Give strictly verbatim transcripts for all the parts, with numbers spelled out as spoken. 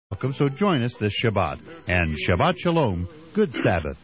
Welcome, so join us this Shabbat. And Shabbat Shalom, good Sabbath.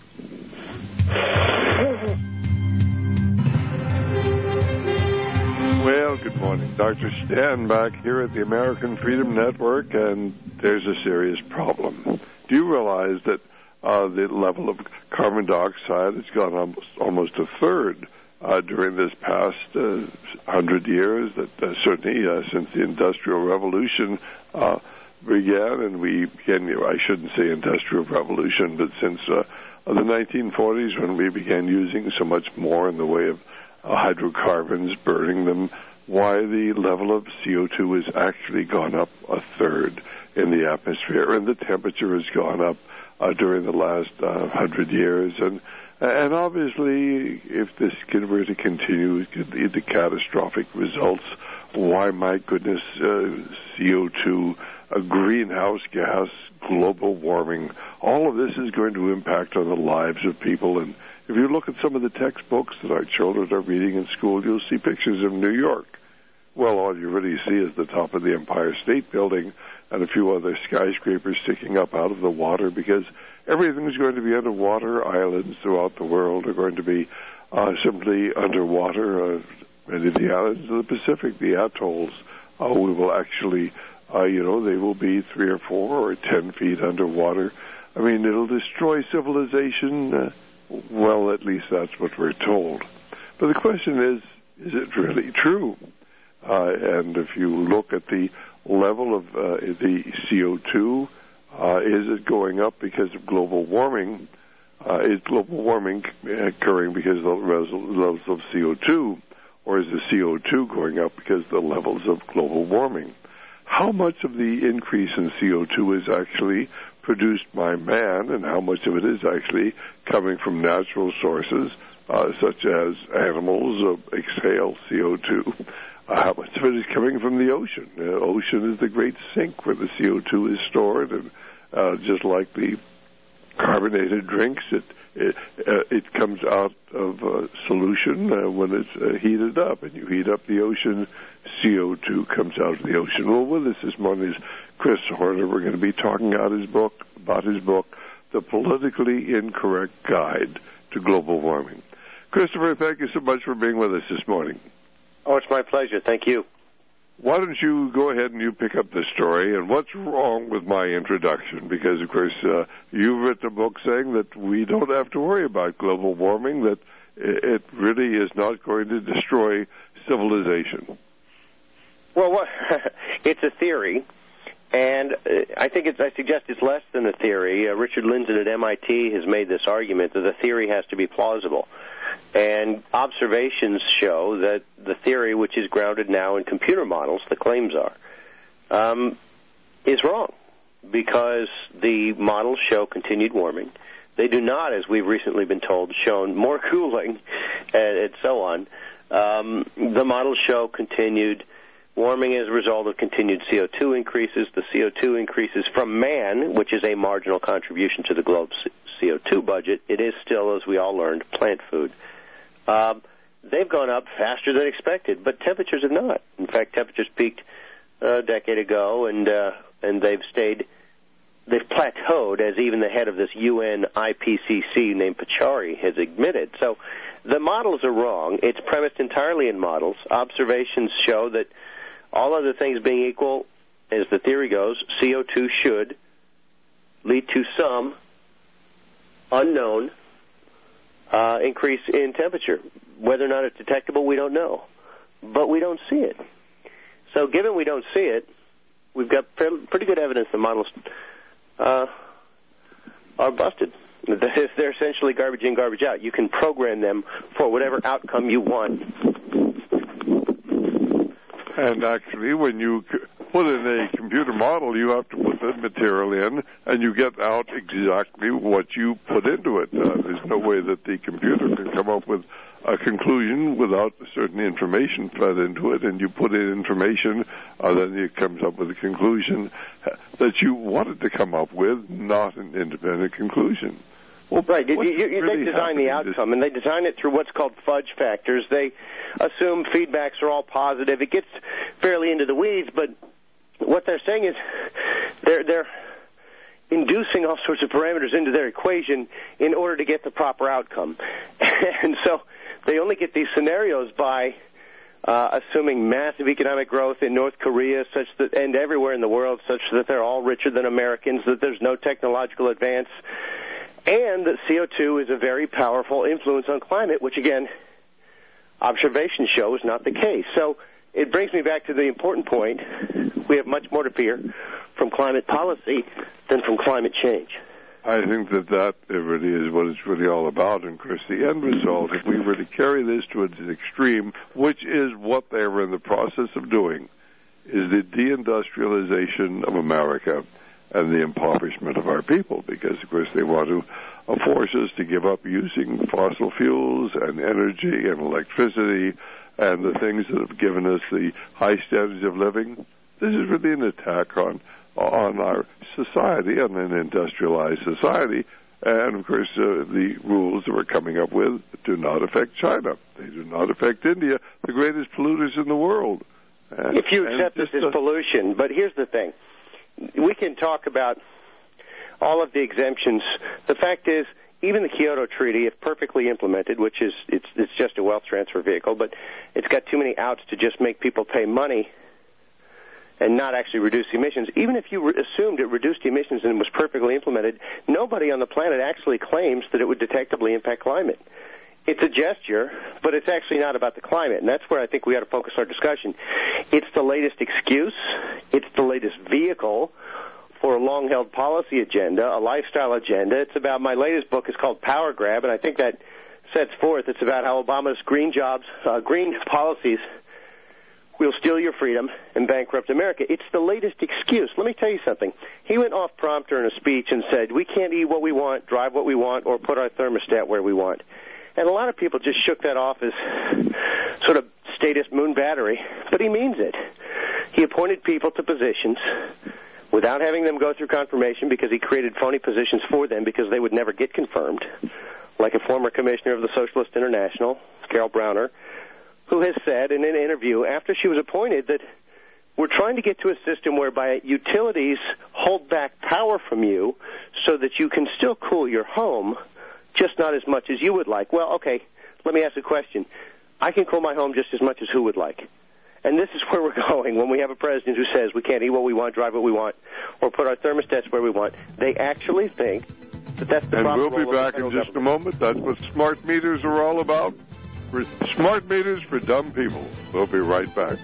Well, good morning. Doctor Stan back here at the American Freedom Network, and there's a serious problem. Do you realize that uh, the level of carbon dioxide has gone almost, almost a third uh, during this past uh, hundred years, that uh, certainly uh, since the Industrial Revolution uh, began, and we began, I shouldn't say Industrial Revolution, but since uh, the nineteen forties, when we began using so much more in the way of uh, hydrocarbons, burning them, why the level of C O two has actually gone up a third in the atmosphere, and the temperature has gone up uh, during the last uh, hundred years. And and obviously, if this were to continue, it could lead to catastrophic results. Why, my goodness, uh, C O two, a greenhouse gas, global warming, all of this is going to impact on the lives of people. And if you look at some of the textbooks that our children are reading in school, you'll see pictures of New York. Well, all you really see is the top of the Empire State Building and a few other skyscrapers sticking up out of the water, because everything is going to be underwater. Islands throughout the world are going to be uh, simply underwater. Uh, many of the islands of the Pacific, the atolls, uh, we will actually, uh, you know, they will be three or four or ten feet underwater. I mean, it'll destroy civilization. Uh, well, at least that's what we're told. But the question is, is it really true? Uh, and if you look at the level of uh, the C O two, uh, is it going up because of global warming? Uh, is global warming occurring because of the levels of C O two, or is the C O two going up because of the levels of global warming? How much of the increase in C O two is actually produced by man, and how much of it is actually coming from natural sources, uh, such as animals uh, exhale C O two? Uh, how much of it is coming from the ocean? The uh, ocean is the great sink where the C O two is stored, and uh, just like the carbonated drinks, it it, uh, it comes out of uh, solution uh, when it's uh, heated up, and you heat up the ocean, C O two comes out of the ocean. Well, with us this morning is Chris Horner. We're going to be talking about his book, about his book, The Politically Incorrect Guide to Global Warming. Christopher, thank you so much for being with us this morning. Oh, it's my pleasure. Thank you. Why don't you go ahead and you pick up the story, and what's wrong with my introduction? Because, of course, uh, you've written a book saying that we don't have to worry about global warming, that it really is not going to destroy civilization. Well, what, it's a theory, and I think it's, I suggest it's less than a theory. Uh, Richard Lindzen at M I T has made this argument that the theory has to be plausible. And observations show that the theory, which is grounded now in computer models, the claims are, um, is wrong, because the models show continued warming. They do not, as we've recently been told, show more cooling and, and so on. Um, the models show continued warming as a result of continued C O two increases. The C O two increases from man, which is a marginal contribution to the globe's C O two budget. It is still, as we all learned, plant food. Um, they've gone up faster than expected, but temperatures have not. In fact, temperatures peaked uh, a decade ago, and uh, and they've stayed, they've plateaued, as even the head of this U N I P C C named Pachauri has admitted. So the models are wrong. It's premised entirely in models. Observations show that all other things being equal, as the theory goes, C O two should lead to some unknown uh, increase in temperature. Whether or not it's detectable, we don't know. But we don't see it. So given we don't see it, we've got pretty good evidence the models uh, are busted. They're essentially garbage in, garbage out. You can program them for whatever outcome you want. And actually, when you put in a computer model, you have to put the material in, and you get out exactly what you put into it. Uh, there's no way that the computer can come up with a conclusion without certain information fed into it, and you put in information, uh, then it comes up with a conclusion that you wanted to come up with, not an independent conclusion. Well, right. You, you, really they design the outcome, and they design it through what's called fudge factors. They assume feedbacks are all positive. It gets fairly into the weeds, but what they're saying is they're they're inducing all sorts of parameters into their equation in order to get the proper outcome. And so they only get these scenarios by uh, assuming massive economic growth in North Korea such that, and everywhere in the world, such that they're all richer than Americans, that there's no technological advance, and that C O two is a very powerful influence on climate, which, again, observation shows not the case. So it brings me back to the important point. We have much more to fear from climate policy than from climate change. I think that that really is what it's really all about. And, Chris, the end result, if we were to carry this to its extreme, which is what they were in the process of doing, is the deindustrialization of America and the impoverishment of our people, because, of course, they want to force us to give up using fossil fuels and energy and electricity and the things that have given us the high standards of living. This is really an attack on on our society, on an industrialized society. And, of course, uh, the rules that we're coming up with do not affect China. They do not affect India, the greatest polluters in the world. And, if you accept this as pollution, but here's the thing. We can talk about all of the exemptions. The fact is, even the Kyoto Treaty, if perfectly implemented, which is it's it's just a wealth transfer vehicle, but it's got too many outs to just make people pay money and not actually reduce the emissions. Even if you re- assumed it reduced the emissions and was perfectly implemented, nobody on the planet actually claims that it would detectably impact climate. It's a gesture, but it's actually not about the climate, and that's where I think we ought to focus our discussion. It's the latest excuse. It's the latest vehicle for a long-held policy agenda, a lifestyle agenda. It's about, my latest book is called Power Grab, and I think that sets forth, it's about how Obama's green jobs, uh, green policies will steal your freedom and bankrupt America. It's the latest excuse. Let me tell you something. He went off prompter in a speech and said, we can't eat what we want, drive what we want, or put our thermostat where we want. And a lot of people just shook that off as sort of statist moon battery, but he means it. He appointed people to positions without having them go through confirmation because he created phony positions for them because they would never get confirmed, like a former commissioner of the Socialist International, Carol Browner, who has said in an interview after she was appointed that we're trying to get to a system whereby utilities hold back power from you so that you can still cool your home, just not as much as you would like. Well, okay, let me ask a question. I can cool my home just as much as who would like. And this is where we're going when we have a president who says we can't eat what we want, drive what we want, or put our thermostats where we want. They actually think that that's the problem. And we'll be back in just government. a moment. That's what smart meters are all about. For smart meters for dumb people. We'll be right back.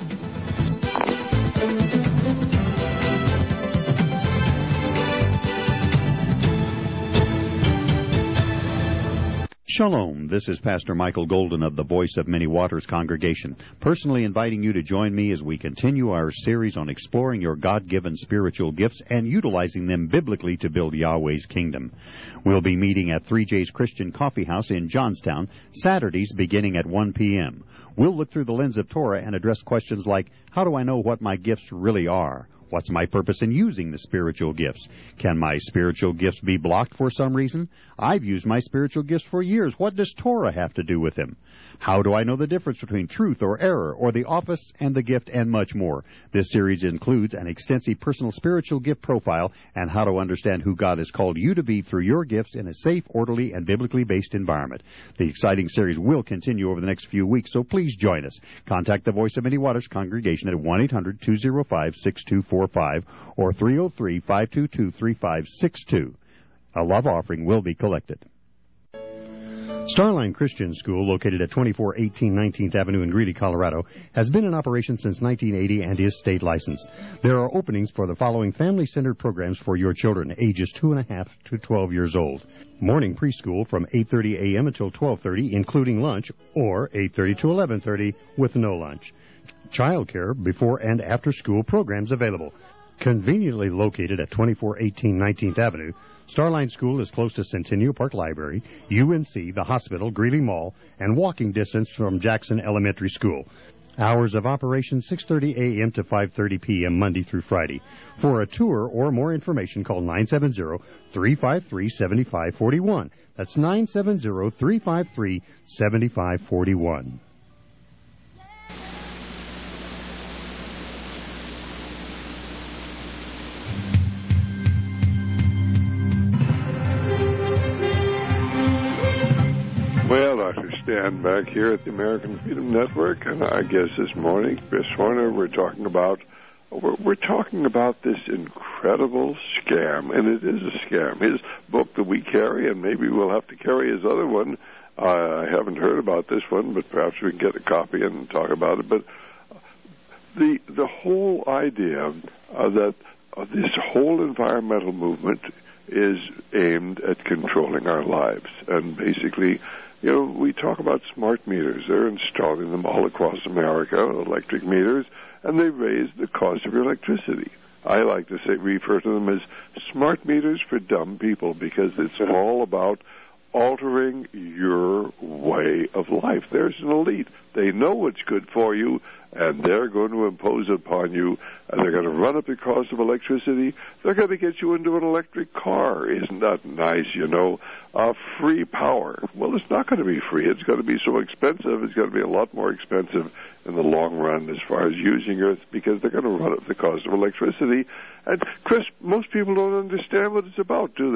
Shalom, this is Pastor Michael Golden of the Voice of Many Waters congregation, personally inviting you to join me as we continue our series on exploring your God-given spiritual gifts and utilizing them biblically to build Yahweh's kingdom. We'll be meeting at three J's Christian Coffee House in Johnstown, Saturdays beginning at one p.m. We'll look through the lens of Torah and address questions like, how do I know what my gifts really are? What's my purpose in using the spiritual gifts? Can my spiritual gifts be blocked for some reason? I've used my spiritual gifts for years. What does Torah have to do with them? How do I know the difference between truth or error, or the office and the gift, and much more? This series includes an extensive personal spiritual gift profile and how to understand who God has called you to be through your gifts in a safe, orderly, and biblically based environment. The exciting series will continue over the next few weeks, so please join us. Contact the Voice of Many Waters congregation at one eight hundred two oh five six two four five or three oh three, five two two, three five six two. A love offering will be collected. Starline Christian School, located at twenty-four eighteen nineteenth Avenue in Greeley, Colorado, has been in operation since nineteen eighty and is state licensed. There are openings for the following family-centered programs for your children, ages two and a half to twelve years old. Morning preschool from eight thirty a.m. until twelve thirty, including lunch, or eight thirty to eleven thirty with no lunch. Childcare before and after school programs available. Conveniently located at twenty-four eighteen nineteenth Avenue, Starline School is close to Centennial Park Library, U N C, the hospital, Greeley Mall, and walking distance from Jackson Elementary School. Hours of operation six thirty a.m. to five thirty p.m. Monday through Friday. For a tour or more information, call nine seven zero, three five three, seven five four one. That's nine seven zero, three five three, seven five four one. Well, Doctor Stan back here at the American Freedom Network, and I guess this morning, Chris Horner, we're talking about we're, we're talking about this incredible scam, and it is a scam. His book that we carry, and maybe we'll have to carry his other one. Uh, I haven't heard about this one, but perhaps we can get a copy and talk about it. But the the whole idea uh, that uh, this whole environmental movement is aimed at controlling our lives, and basically, you know, we talk about smart meters. They're installing them all across America, electric meters, and they raise the cost of your electricity. I like to say, refer to them as smart meters for dumb people, because it's all about altering your way of life. There's an elite. They know what's good for you, and they're going to impose it upon you, and they're going to run up the cost of electricity. They're going to get you into an electric car. Isn't that nice, you know? Uh, free power. Well, it's not going to be free. It's going to be so expensive. It's going to be a lot more expensive in the long run as far as using it, because they're going to run up the cost of electricity. And, Chris, most people don't understand what it's about, do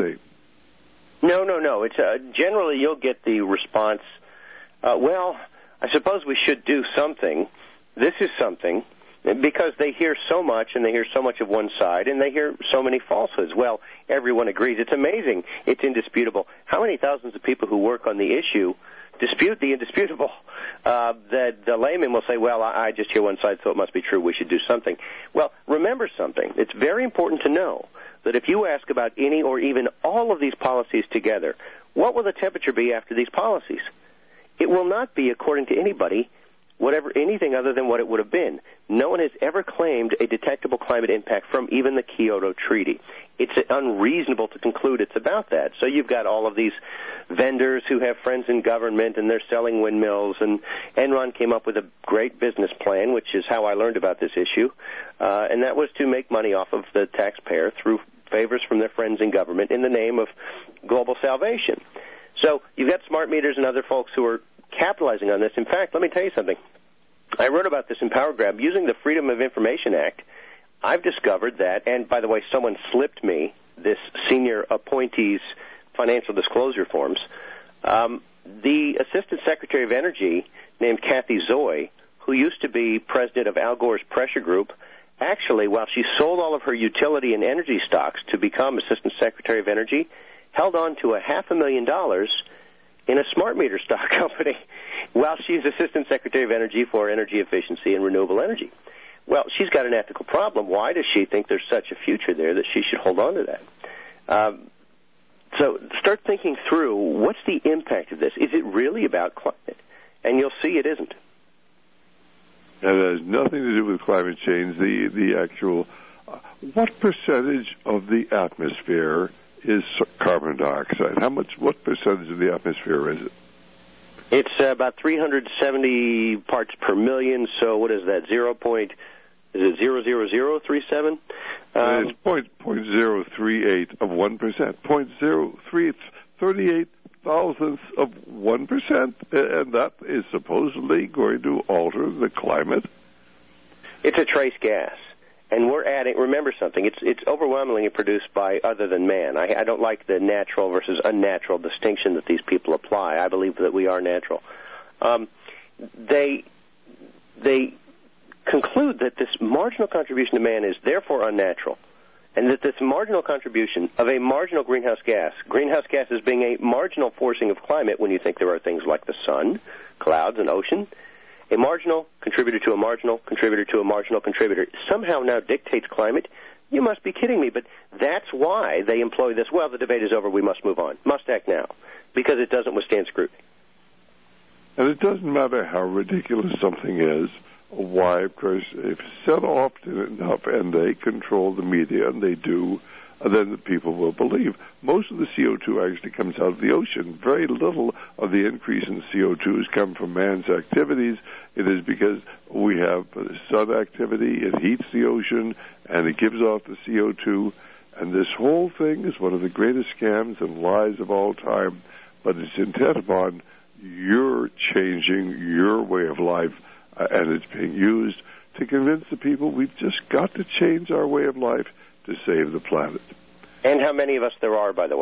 they? No, no, no. It's uh, generally you'll get the response, uh, well, I suppose we should do something. This is something, because they hear so much, and they hear so much of one side, and they hear so many falsehoods. Well, everyone agrees. It's amazing. It's indisputable. How many thousands of people who work on the issue dispute the indisputable? Uh, the, the layman will say, well, I, I just hear one side, so it must be true. We should do something. Well, remember something. It's very important to know that if you ask about any or even all of these policies together, what will the temperature be after these policies? It will not be, according to anybody, whatever anything other than what it would have been. No one has ever claimed a detectable climate impact from even the Kyoto Treaty. It's unreasonable to conclude it's about that. So you've got all of these vendors who have friends in government, and they're selling windmills, and Enron came up with a great business plan, which is how I learned about this issue, uh, and that was to make money off of the taxpayer through favors from their friends in government in the name of global salvation. So you've got smart meters and other folks who are capitalizing on this. In fact, let me tell you something. I wrote about this in Power Grab. Using the Freedom of Information Act, I've discovered that, and by the way, someone slipped me this senior appointee's financial disclosure forms. Um, the Assistant Secretary of Energy named Kathy Zoe, who used to be president of Al Gore's pressure group, actually, while she sold all of her utility and energy stocks to become Assistant Secretary of Energy, held on to a half a million dollars in a smart meter stock company while she's Assistant Secretary of Energy for Energy Efficiency and Renewable Energy. Well, she's got an ethical problem. Why does she think there's such a future there that she should hold on to that? Um, so start thinking through, what's the impact of this? Is it really about climate? And you'll see it isn't. It has nothing to do with climate change. The, the actual, uh, what percentage of the atmosphere is carbon dioxide? How much, what percentage of the atmosphere is it? It's uh, about three hundred seventy parts per million, so what is that, zero point, is it zero zero zero three seven? Um, it's point, point zero three eight of one percent, point zero three, thirty-eight thousandths of one percent, and that is supposedly going to alter the climate. It's a trace gas. And we're adding, remember something, it's it's overwhelmingly produced by other than man. I, I don't like the natural versus unnatural distinction that these people apply. I believe that we are natural. Um, they they conclude that this marginal contribution to man is therefore unnatural, and that this marginal contribution of a marginal greenhouse gas, greenhouse gases being a marginal forcing of climate when you think there are things like the sun, clouds, and ocean, a marginal contributor to a marginal contributor to a marginal contributor somehow now dictates climate. You must be kidding me, but that's why they employ this, well, the debate is over, we must move on, must act now, because it doesn't withstand scrutiny. And it doesn't matter how ridiculous something is, why, of course, if said often enough and they control the media, and they do, then the people will believe. Most of the C O two actually comes out of the ocean. Very little of the increase in C O two has come from man's activities. It is because we have sun activity, it heats the ocean, and it gives off the C O two. And this whole thing is one of the greatest scams and lies of all time, but it's intent upon your changing your way of life, uh, and it's being used to convince the people we've just got to change our way of life to save the planet. And how many of us there are, by the way.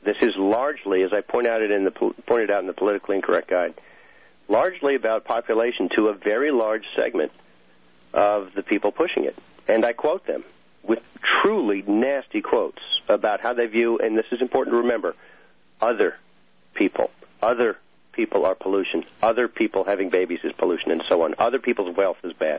This is largely, as I point out it in the, pointed out in the Politically Incorrect Guide, largely about population to a very large segment of the people pushing it. And I quote them with truly nasty quotes about how they view, and this is important to remember, other people. Other people are pollution. Other people having babies is pollution, and so on. Other people's wealth is bad.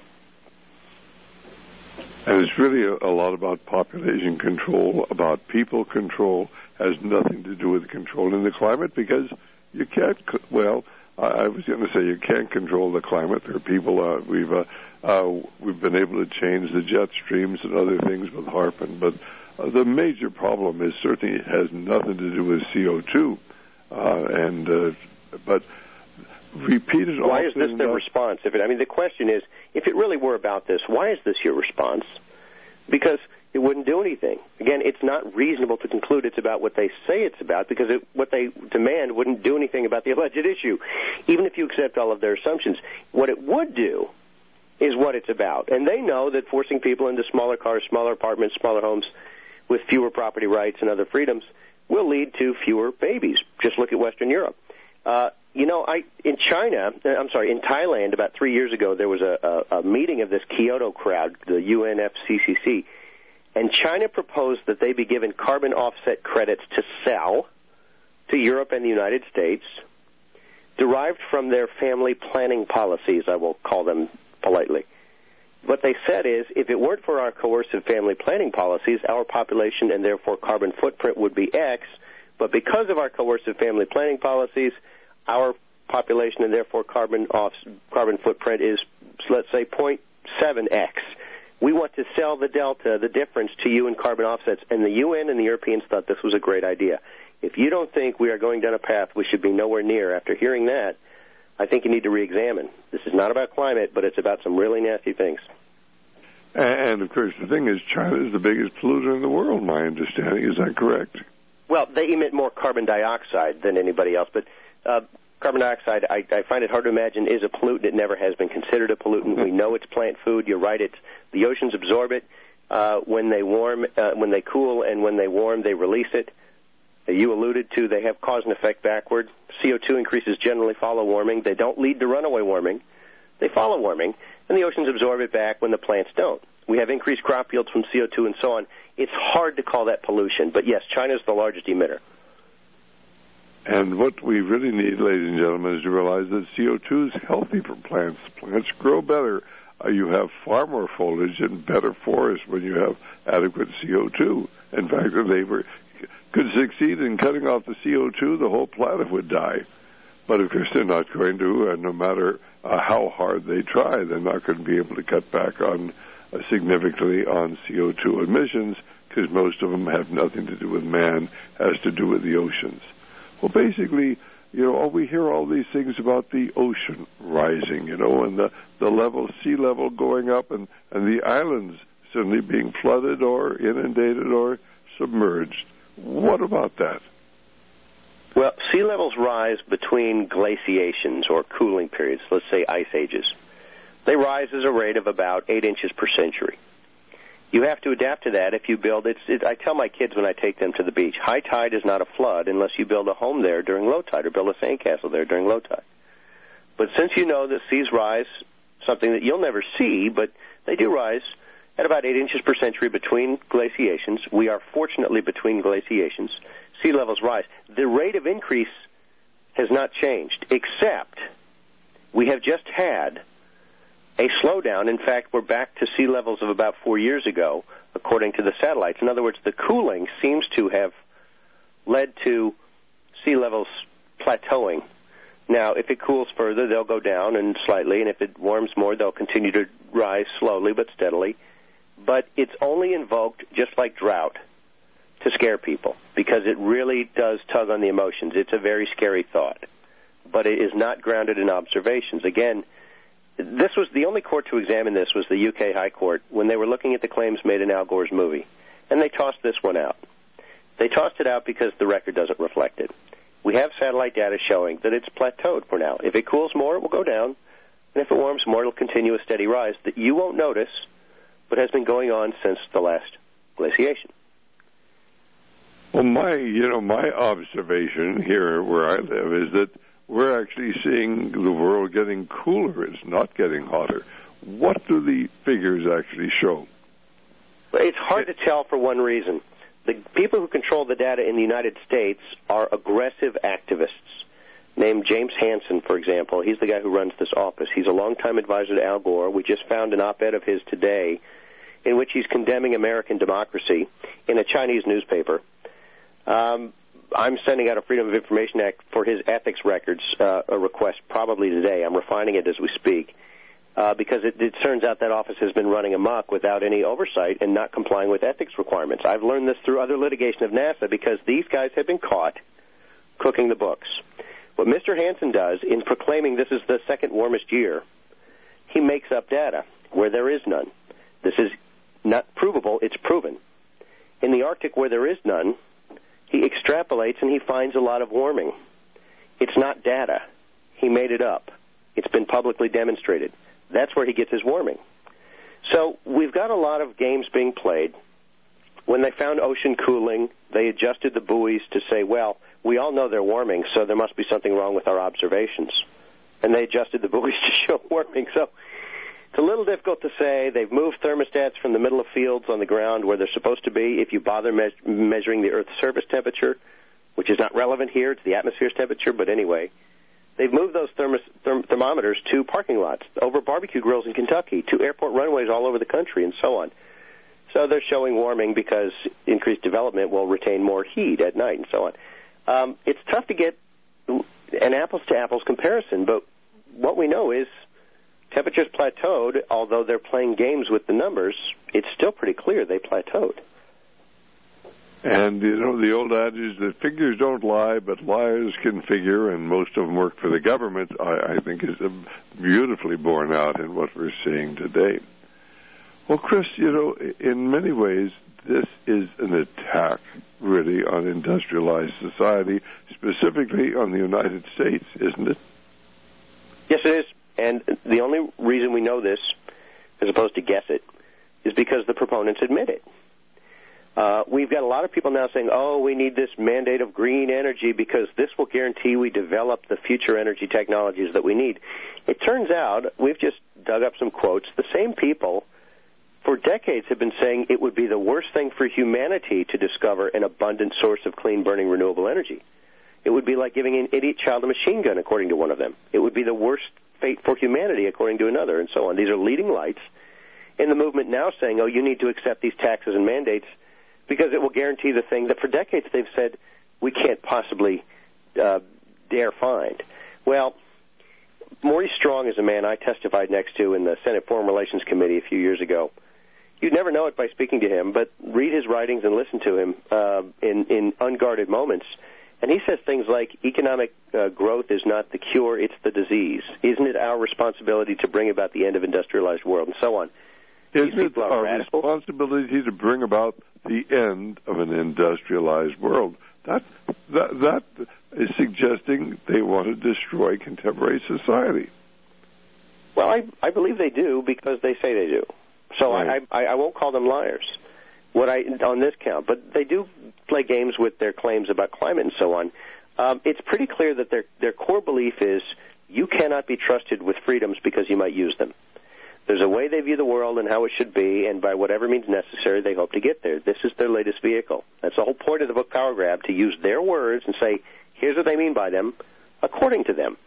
And it's really a, a lot about population control, about people control, has nothing to do with controlling the climate, because you can't, well, I was going to say you can't control the climate. There are people, uh, we've uh, uh, we've been able to change the jet streams and other things with Harpen, but uh, the major problem is certainly it has nothing to do with C O two. Uh, and uh, but repeated. Why is this the response? If it, I mean, the question is, if it really were about this, why is this your response? Because it wouldn't do anything. Again, it's not reasonable to conclude it's about what they say it's about, because it, what they demand wouldn't do anything about the alleged issue, even if you accept all of their assumptions. What it would do is what it's about. And they know that forcing people into smaller cars, smaller apartments, smaller homes with fewer property rights and other freedoms will lead to fewer babies. Just look at Western Europe. Uh, you know, I in China, I'm sorry, in Thailand about three years ago, there was a, a, a meeting of this Kyoto crowd, the U N F C C C, and China proposed that they be given carbon offset credits to sell to Europe and the United States, derived from their family planning policies, I will call them politely. What they said is, if it weren't for our coercive family planning policies, our population and therefore carbon footprint would be X, but because of our coercive family planning policies, our population and therefore carbon off, carbon footprint is, let's say, zero point seven X. We want to sell the delta, the difference, to you in carbon offsets. And the U N and the Europeans thought this was a great idea. If you don't think we are going down a path we should be nowhere near, after hearing that, I think you need to re-examine. This is not about climate, but it's about some really nasty things. And, of course, the thing is, China is the biggest polluter in the world, my understanding. Is that correct? Well, they emit more carbon dioxide than anybody else, but uh, carbon dioxide, I, I find it hard to imagine, is a pollutant. It never has been considered a pollutant. We know it's plant food. You're right. It's, the oceans absorb it. Uh, when they warm, uh, when they cool, and when they warm, they release it. Uh, you alluded to they have cause and effect backward. C O two increases generally follow warming. They don't lead to runaway warming. They follow warming, and the oceans absorb it back when the plants don't. We have increased crop yields from C O two and so on. It's hard to call that pollution, but yes, China is the largest emitter. And what we really need, ladies and gentlemen, is to realize that C O two is healthy for plants. Plants grow better. Uh, you have far more foliage and better forests when you have adequate C O two. In fact, if they were, could succeed in cutting off the C O two, the whole planet would die. But, of course, they're not going to, and no matter uh, how hard they try, they're not going to be able to cut back on uh, significantly on C O two emissions, because most of them have nothing to do with man, has to do with the oceans. Well, basically, you know, we hear all these things about the ocean rising, you know, and the, the level, sea level going up, and, and the islands suddenly being flooded or inundated or submerged. What about that? Well, sea levels rise between glaciations or cooling periods, let's say ice ages. They rise at a rate of about eight inches per century. You have to adapt to that if you build, it's, it, I tell my kids when I take them to the beach, high tide is not a flood unless you build a home there during low tide or build a sandcastle there during low tide. But since you know that seas rise, something that you'll never see, but they do rise at about eight inches per century between glaciations. We are fortunately between glaciations. Sea levels rise. The rate of increase has not changed, except we have just had a slowdown. In fact, we're back to sea levels of about four years ago, according to the satellites. In other words, the cooling seems to have led to sea levels plateauing. Now, if it cools further, they'll go down and slightly, and if it warms more, they'll continue to rise slowly but steadily. But it's only invoked, just like drought, to scare people, because it really does tug on the emotions. It's a very scary thought, but it is not grounded in observations. Again, this was the only court to examine this was the U K High Court when they were looking at the claims made in Al Gore's movie, and they tossed this one out. They tossed it out because the record doesn't reflect it. We have satellite data showing that it's plateaued for now. If it cools more, it will go down, and if it warms more, it will continue a steady rise that you won't notice, but has been going on since the last glaciation. Well, my, you know, my observation here where I live is that we're actually seeing the world getting cooler. It's not getting hotter. What do the figures actually show? It's hard to tell for one reason. The people who control the data in the United States are aggressive activists, named James Hansen, for example. He's the guy who runs this office. He's a longtime advisor to Al Gore. We just found an op-ed of his today in which he's condemning American democracy in a Chinese newspaper. Um, I'm sending out a Freedom of Information Act for his ethics records, uh, a request probably today. I'm refining it as we speak, uh, because it, it turns out that office has been running amok without any oversight and not complying with ethics requirements. I've learned this through other litigation of NASA because these guys have been caught cooking the books. What Mister Hansen does in proclaiming this is the second warmest year, he makes up data where there is none. This is not provable, it's proven. In the Arctic where there is none, he extrapolates and he finds a lot of warming. It's not data. He made it up. It's been publicly demonstrated. That's where he gets his warming. So we've got a lot of games being played. When they found ocean cooling, they adjusted the buoys to say, well, we all know they're warming, so there must be something wrong with our observations. And they adjusted the buoys to show warming. So it's a little difficult to say. They've moved thermostats from the middle of fields on the ground where they're supposed to be if you bother me- measuring the Earth's surface temperature, which is not relevant here. It's the atmosphere's temperature, but anyway. They've moved those thermos- therm- thermometers to parking lots, over barbecue grills in Kentucky, to airport runways all over the country, and so on. So they're showing warming because increased development will retain more heat at night and so on. Um, it's tough to get an apples-to-apples comparison, but what we know is temperatures plateaued, although they're playing games with the numbers. It's still pretty clear they plateaued. And, you know, the old adage that figures don't lie, but liars can figure, and most of them work for the government, I, I think is beautifully borne out in what we're seeing today. Well, Chris, you know, in many ways, this is an attack, really, on industrialized society, specifically on the United States, isn't it? Yes, it is. And the only reason we know this, as opposed to guess it, is because the proponents admit it. Uh, we've got a lot of people now saying, oh, we need this mandate of green energy because this will guarantee we develop the future energy technologies that we need. It turns out, we've just dug up some quotes, the same people for decades have been saying it would be the worst thing for humanity to discover an abundant source of clean-burning renewable energy. It would be like giving an idiot child a machine gun, according to one of them. It would be the worst fate for humanity, according to another, and so on. These are leading lights in the movement now saying, oh, you need to accept these taxes and mandates because it will guarantee the thing that for decades they've said we can't possibly uh, dare find. Well, Maurice Strong is a man I testified next to in the Senate Foreign Relations Committee a few years ago. You'd never know it by speaking to him, but read his writings and listen to him uh, in, in unguarded moments. And he says things like, economic uh, growth is not the cure, it's the disease. Isn't it our responsibility to bring about the end of industrialized world, and so on? Isn't it our radical responsibility to bring about the end of an industrialized world? That, that, that is suggesting they want to destroy contemporary society. Well, I, I believe they do because they say they do. So right. I, I, I won't call them liars. What I on this count, but they do play games with their claims about climate and so on. Um, it's pretty clear that their their core belief is you cannot be trusted with freedoms because you might use them. There's a way they view the world and how it should be, and by whatever means necessary, they hope to get there. This is their latest vehicle. That's the whole point of the book Power Grab, to use their words and say, here's what they mean by them, according to them.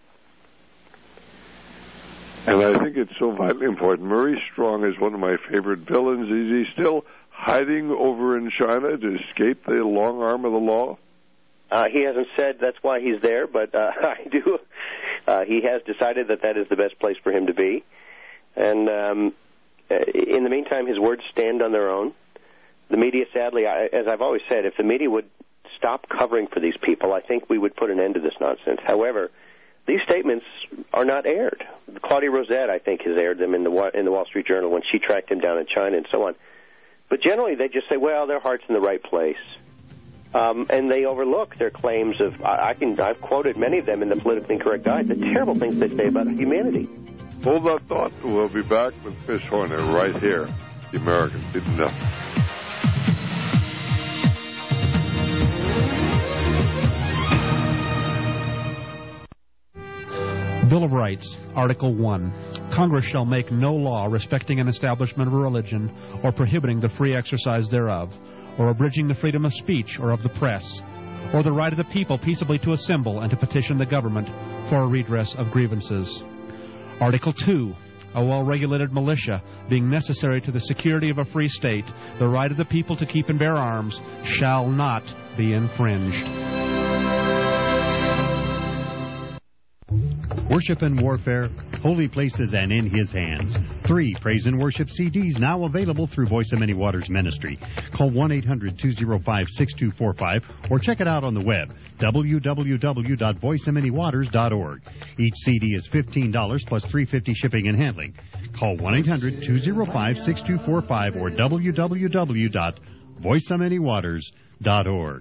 And I think it's so vitally important. Maurice Strong is one of my favorite villains. Is he still hiding over in China to escape the long arm of the law? Uh, he hasn't said that's why he's there, but uh, I do. Uh, he has decided that that is the best place for him to be. And um, in the meantime, his words stand on their own. The media, sadly, I, as I've always said, if the media would stop covering for these people, I think we would put an end to this nonsense. However, these statements are not aired. Claudia Rosette, I think, has aired them in the in the Wall Street Journal when she tracked him down in China and so on. But generally, they just say, well, their heart's in the right place. Um, and they overlook their claims of, I, I can, I've quoted many of them in the Politically Incorrect Guide, the terrible things they say about humanity. Hold that thought. We'll be back with Chris Horner right here, the American Freedom Network. Bill of Rights, Article one. Congress shall make no law respecting an establishment of a religion or prohibiting the free exercise thereof, or abridging the freedom of speech or of the press, or the right of the people peaceably to assemble and to petition the government for a redress of grievances. Article two. A well-regulated militia, being necessary to the security of a free state, the right of the people to keep and bear arms shall not be infringed. Worship and Warfare, Holy Places and In His Hands. Three Praise and Worship C Ds now available through Voice of Many Waters Ministry. Call one eight hundred two oh five six two four five or check it out on the web, w w w dot voice of many waters dot org. Each C D is fifteen dollars plus three dollars and fifty cents shipping and handling. Call one eight hundred two oh five six two four five or w w w dot voice of many waters dot org.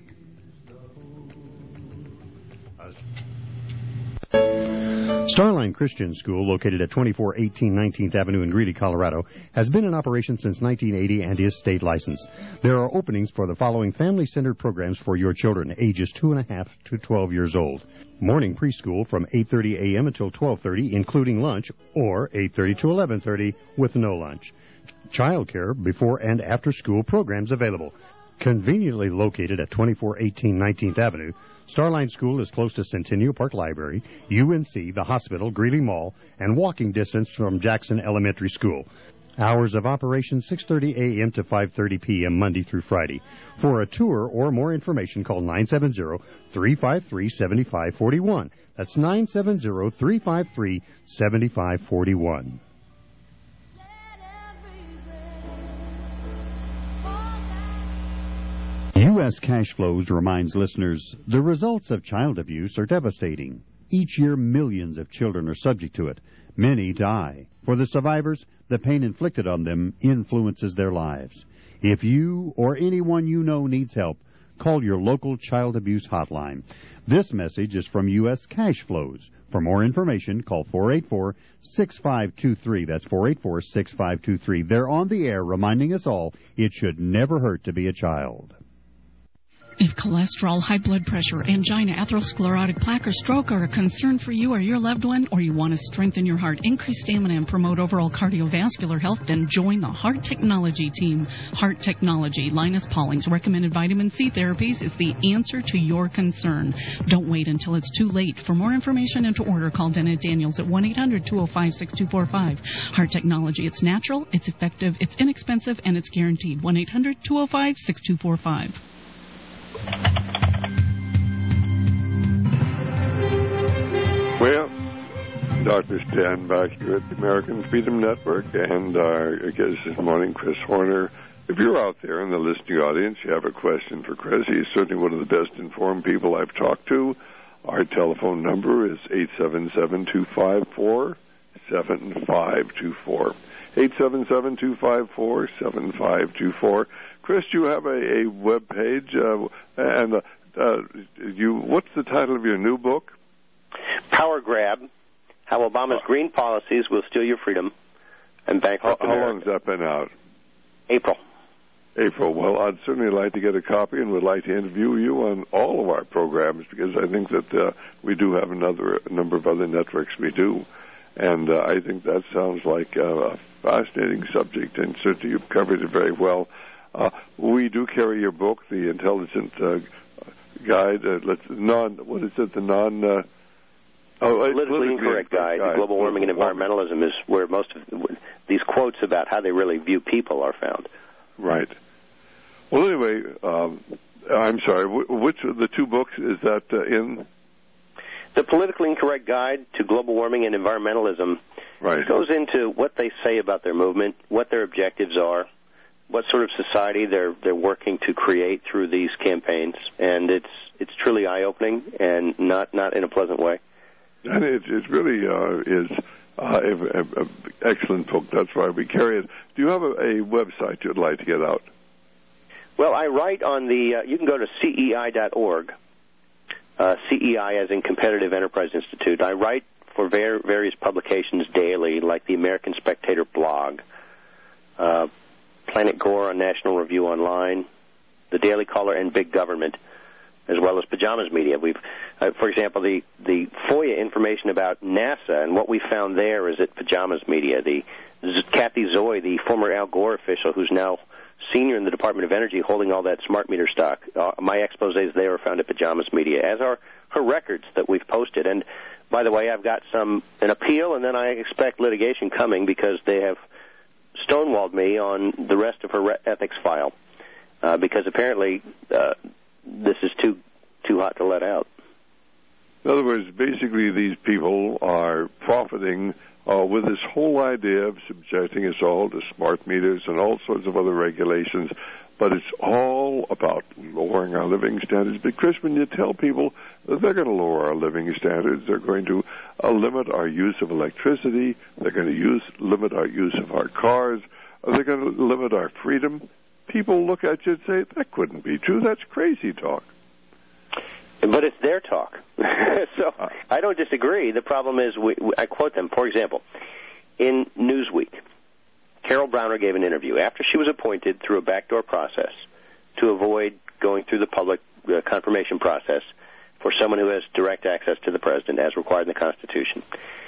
Starline Christian School, located at twenty-four eighteen nineteenth Avenue in Greeley, Colorado, has been in operation since nineteen eighty and is state licensed. There are openings for the following family-centered programs for your children, ages two and a half to twelve years old. Morning preschool from eight thirty a.m. until twelve thirty, including lunch, or eight thirty to eleven thirty with no lunch. Child care before and after school programs available. Conveniently located at twenty-four eighteen nineteenth Avenue, Starline School is close to Centennial Park Library, U N C, the hospital, Greeley Mall, and walking distance from Jackson Elementary School. Hours of operation six thirty a.m. to five thirty p.m. Monday through Friday. For a tour or more information, call nine seven zero, three five three, seven five four one. That's nine seven zero, three five three, seven five four one. U S Cash Flows reminds listeners the results of child abuse are devastating. Each year, millions of children are subject to it. Many die. For the survivors, the pain inflicted on them influences their lives. If you or anyone you know needs help, call your local child abuse hotline. This message is from U S Cash Flows. For more information, call four eight four, six five two three. That's four eight four, six five two three. They're on the air reminding us all it should never hurt to be a child. If cholesterol, high blood pressure, angina, atherosclerotic plaque, or stroke are a concern for you or your loved one, or you want to strengthen your heart, increase stamina, and promote overall cardiovascular health, then join the Heart Technology team. Heart Technology, Linus Pauling's recommended vitamin C therapies, is the answer to your concern. Don't wait until it's too late. For more information and to order, call Dennett Daniels at one eight hundred two oh five six two four five. Heart Technology, it's natural, it's effective, it's inexpensive, and it's guaranteed. one eight hundred two oh five six two four five. Well, Doctor Stan back here at the American Freedom Network, and our guest this morning, Chris Horner. If you're out there in the listening audience, you have a question for Chris. He's certainly one of the best informed people I've talked to. Our telephone number is eight seven seven, two five four, seven five two four. eight seven seven, two five four, seven five two four. Chris, you have a, a web page, uh, and uh, uh, you. What's the title of your new book? Power Grab: How Obama's uh, Green Policies Will Steal Your Freedom and Bankrupt America. How long has that been out? April. April. Well, I'd certainly like to get a copy and would like to interview you on all of our programs, because I think that uh, we do have another a number of other networks we do. And uh, I think that sounds like uh, a fascinating subject, and certainly you've covered it very well. Uh, we do carry your book, The Intelligent uh, Guide, uh, let's, non, what is it, the non... Uh, oh, politically, politically incorrect guide, guide. Global warming and environmentalism is where most of these quotes about how they really view people are found. Right. Well, anyway, um, I'm sorry, which of the two books is that uh, in? The Politically Incorrect Guide to Global Warming and Environmentalism right. goes into what they say about their movement, what their objectives are, what sort of society they're they're working to create through these campaigns, and it's it's truly eye-opening and not, not in a pleasant way. And it, it really uh, is uh, an excellent book. That's why we carry it. Do you have a, a website you'd like to get out? Well, I write on the, uh, you can go to C E I dot org, uh, C E I as in Competitive Enterprise Institute. I write for ver- various publications daily, like the American Spectator blog, uh, Planet Gore on National Review Online, the Daily Caller, and Big Government. as well as pajamas media. We've, uh, for example, the, the FOIA information about NASA, and what we found there is that pajamas media, the Z- Kathy Zoe, the former Al Gore official who's now senior in the Department of Energy holding all that smart meter stock, uh, my exposés there are found at pajamas media, as are her records that we've posted. And by the way, I've got some an appeal, and then I expect litigation coming because they have stonewalled me on the rest of her re- ethics file, uh, because apparently uh, this is too too hot to let out. In other words, basically these people are profiting uh, with this whole idea of subjecting us all to smart meters and all sorts of other regulations, but it's all about lowering our living standards. But, Chris, when you tell people that they're going to lower our living standards, they're going to uh, limit our use of electricity, they're going to use limit our use of our cars, they're going to limit our freedom, people look at you and say, that couldn't be true. That's crazy talk. But it's their talk. So uh, I don't disagree. The problem is, we, we, I quote them. For example, in Newsweek, Carol Browner gave an interview after she was appointed through a backdoor process to avoid going through the public uh, confirmation process for someone who has direct access to the president as required in the Constitution,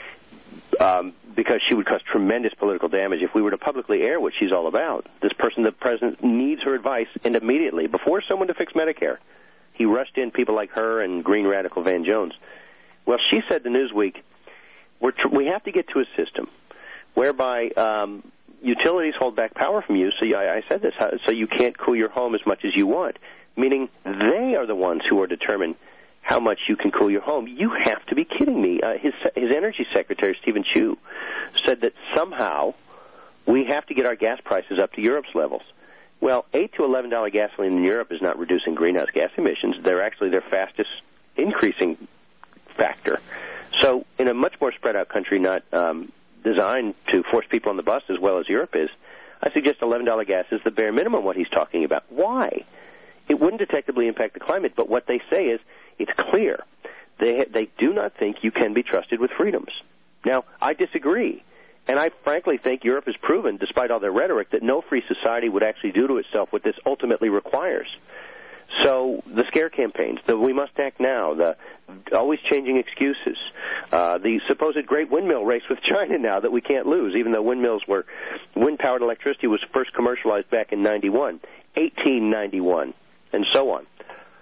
um, because she would cause tremendous political damage if we were to publicly air what she's all about. This person, the president, needs her advice, and immediately, before someone to fix Medicare, he rushed in people like her and Green Radical Van Jones. Well, she said to Newsweek, We're tr- we have to get to a system whereby um, utilities hold back power from you, so you, I, I said this, so you can't cool your home as much as you want, meaning they are the ones who are determined how much you can cool your home. You have to be kidding me. Uh, his, his Energy Secretary, Stephen Chu, said that somehow we have to get our gas prices up to Europe's levels. Well, eight to eleven dollar gasoline in Europe is not reducing greenhouse gas emissions. They're actually their fastest increasing factor. So in a much more spread out country, not um, designed to force people on the bus as well as Europe is, I suggest eleven dollar gas is the bare minimum what he's talking about. Why? It wouldn't detectably impact the climate, but what they say is it's clear. They they do not think you can be trusted with freedoms. Now, I disagree. And I frankly think Europe has proven, despite all their rhetoric, that no free society would actually do to itself what this ultimately requires. So the scare campaigns, the we must act now, the always changing excuses, uh, the supposed great windmill race with China now that we can't lose, even though windmills were, wind-powered electricity was first commercialized back in ninety-one, eighteen ninety-one, and so on.